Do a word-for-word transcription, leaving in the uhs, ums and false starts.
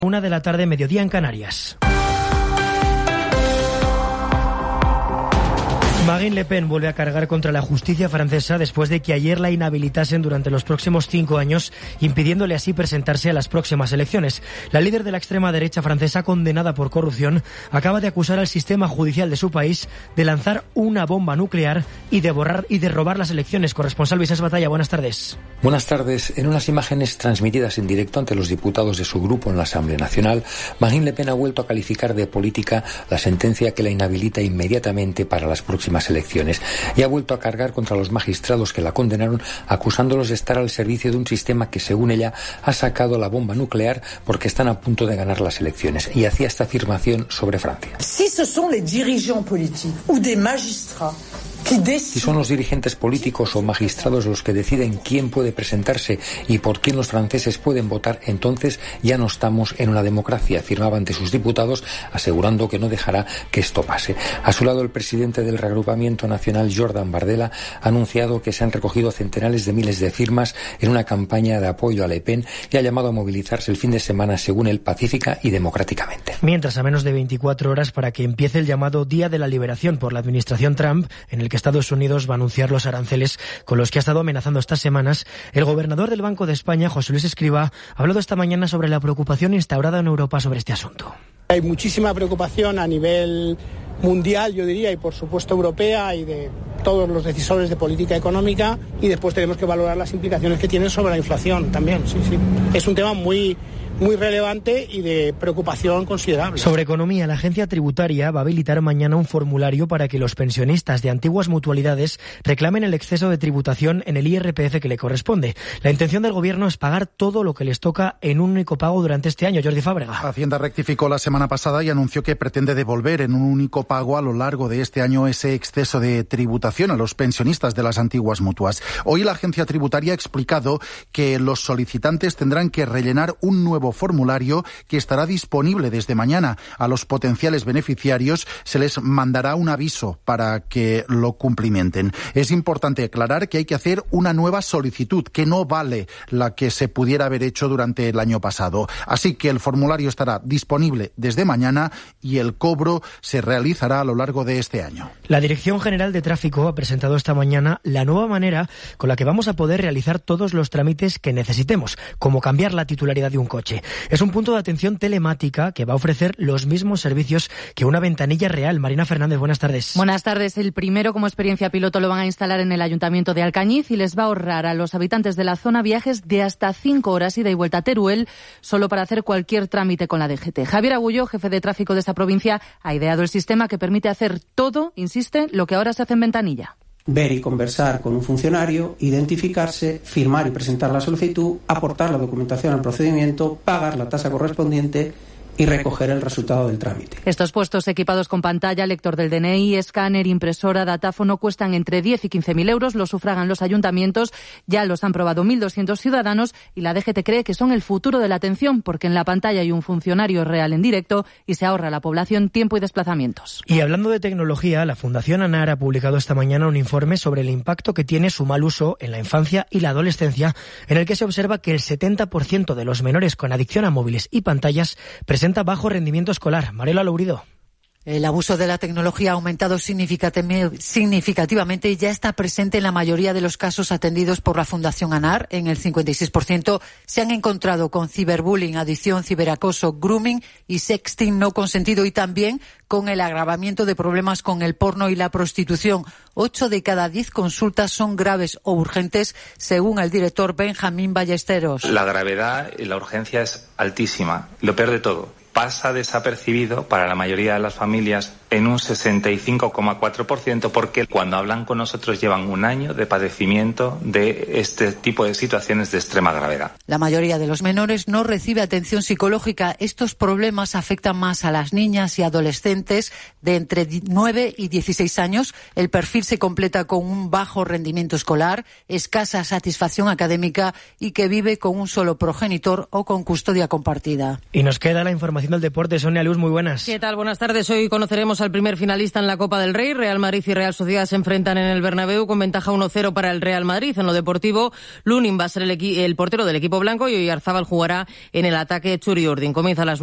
Una de la tarde, mediodía en Canarias. Marine Le Pen vuelve a cargar contra la justicia francesa después de que ayer la inhabilitasen durante los próximos cinco años, impidiéndole así presentarse a las próximas elecciones. La líder de la extrema derecha francesa, condenada por corrupción, acaba de acusar al sistema judicial de su país de lanzar una bomba nuclear y de borrar y de robar las elecciones. Corresponsal Vicens Batalla, buenas tardes. Buenas tardes. En unas imágenes transmitidas en directo ante los diputados de su grupo en la Asamblea Nacional, Marine Le Pen ha vuelto a calificar de política la sentencia que la inhabilita inmediatamente para las próximas elecciones y ha vuelto a cargar contra los magistrados que la condenaron, acusándolos de estar al servicio de un sistema que, según ella, ha sacado la bomba nuclear porque están a punto de ganar las elecciones. Y hacía esta afirmación sobre Francia. Si ce sont les dirigeants politiques ou des magistrats Si son los dirigentes políticos o magistrados los que deciden quién puede presentarse y por quién los franceses pueden votar, entonces ya no estamos en una democracia, afirmaba ante sus diputados, asegurando que no dejará que esto pase. A su lado, el presidente del reagrupamiento nacional, Jordan Bardella, ha anunciado que se han recogido centenares de miles de firmas en una campaña de apoyo a Le Pen y ha llamado a movilizarse el fin de semana, según él, pacífica y democráticamente. Mientras, a menos de veinticuatro horas para que empiece el llamado Día de la Liberación por la administración Trump, en el que Estados Unidos va a anunciar los aranceles con los que ha estado amenazando estas semanas, el gobernador del Banco de España, José Luis Escrivá, ha hablado esta mañana sobre la preocupación instaurada en Europa sobre este asunto. Hay muchísima preocupación a nivel mundial, yo diría, y por supuesto europea y de todos los decisores de política económica, y después tenemos que valorar las implicaciones que tienen sobre la inflación también. Sí, sí. Es un tema muy muy relevante y de preocupación considerable. Sobre economía, la agencia tributaria va a habilitar mañana un formulario para que los pensionistas de antiguas mutualidades reclamen el exceso de tributación en el I R P F que le corresponde. La intención del gobierno es pagar todo lo que les toca en un único pago durante este año. Jordi Fábrega. Hacienda rectificó la semana pasada y anunció que pretende devolver en un único pago a lo largo de este año ese exceso de tributación a los pensionistas de las antiguas mutuas. Hoy la agencia tributaria ha explicado que los solicitantes tendrán que rellenar un nuevo formulario que estará disponible desde mañana. A los potenciales beneficiarios se les mandará un aviso para que lo cumplimenten. Es importante aclarar que hay que hacer una nueva solicitud, que no vale la que se pudiera haber hecho durante el año pasado. Así que el formulario estará disponible desde mañana y el cobro se realizará a lo largo de este año. La Dirección General de Tráfico ha presentado esta mañana la nueva manera con la que vamos a poder realizar todos los trámites que necesitemos, como cambiar la titularidad de un coche. Es un punto de atención telemática que va a ofrecer los mismos servicios que una ventanilla real. Marina Fernández, buenas tardes. Buenas tardes. El primero, como experiencia piloto, lo van a instalar en el Ayuntamiento de Alcañiz y les va a ahorrar a los habitantes de la zona viajes de hasta cinco horas ida y vuelta a Teruel, solo para hacer cualquier trámite con la D G T. Javier Agullo, jefe de tráfico de esta provincia, ha ideado el sistema que permite hacer todo, insiste, lo que ahora se hace en ventanilla. Ver y conversar con un funcionario, identificarse, firmar y presentar la solicitud, aportar la documentación al procedimiento, pagar la tasa correspondiente y recoger el resultado del trámite. Estos puestos equipados con pantalla, lector del D N I, escáner, impresora, datáfono, cuestan entre diez y quince mil euros, los sufragan los ayuntamientos, ya los han probado mil doscientos ciudadanos y la D G T cree que son el futuro de la atención porque en la pantalla hay un funcionario real en directo y se ahorra a la población tiempo y desplazamientos. Y hablando de tecnología, la Fundación ANAR ha publicado esta mañana un informe sobre el impacto que tiene su mal uso en la infancia y la adolescencia, en el que se observa que el setenta por ciento de los menores con adicción a móviles y pantallas presenta bajo rendimiento escolar. Mariela Lourido. El abuso de la tecnología ha aumentado significativamente y ya está presente en la mayoría de los casos atendidos por la Fundación ANAR. En el cincuenta y seis por ciento se han encontrado con ciberbullying, adicción, ciberacoso, grooming y sexting no consentido y también con el agravamiento de problemas con el porno y la prostitución. Ocho de cada diez consultas son graves o urgentes, según el director Benjamín Ballesteros. La gravedad y la urgencia es altísima. Lo peor de todo, pasa desapercibido para la mayoría de las familias en un sesenta y cinco coma cuatro por ciento porque cuando hablan con nosotros llevan un año de padecimiento de este tipo de situaciones de extrema gravedad. La mayoría de los menores no recibe atención psicológica. Estos problemas afectan más a las niñas y adolescentes de entre nueve y dieciséis años. El perfil se completa con un bajo rendimiento escolar, escasa satisfacción académica y que vive con un solo progenitor o con custodia compartida. Y nos queda la información del deporte. Sonia Luz, muy buenas. ¿Qué tal? Buenas tardes. Hoy conoceremos al primer finalista en la Copa del Rey. Real Madrid y Real Sociedad se enfrentan en el Bernabéu con ventaja uno cero para el Real Madrid. En lo deportivo, Lunin va a ser el, el portero del equipo blanco y Oyarzábal jugará en el ataque Churi Urdin. Comienza las